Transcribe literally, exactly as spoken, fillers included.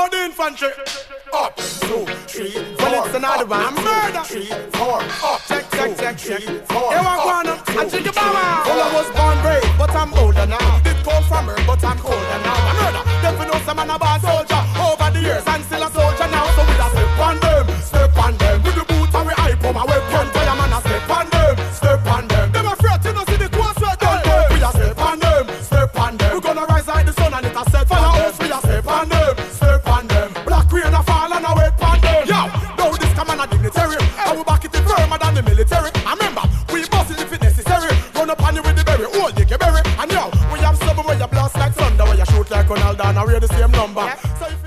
for the infantry. Up, two, three, four. Well, it's another one. A murder. Three, four. Up, check, check, check, check. Four. Here I go on. I take a bomber. Well, I was born brave, but I'm older now. Did cold from her, but I'm colder now. A murder. Them for know some man a bad soldier. Over the years, I'm still a soldier now. So we a step on them, step on them. With the boot and we hype on my weapon. Tell a man a step on them, step on them. Them afraid to know see the course we're done. We a step on them, step on them. We gonna rise like the sun and it a set fire house. We a step on them, step on them. Black rain a fall and a wet pan them. Yo, now this come on a dignitary. I will back it in firmer than the military. I remember, we bust it if it necessary. Run up on you with the berry, hold you berry. And yo, we have something where you blast like thunder, where you shoot like Ronaldo and I wear the same number. So if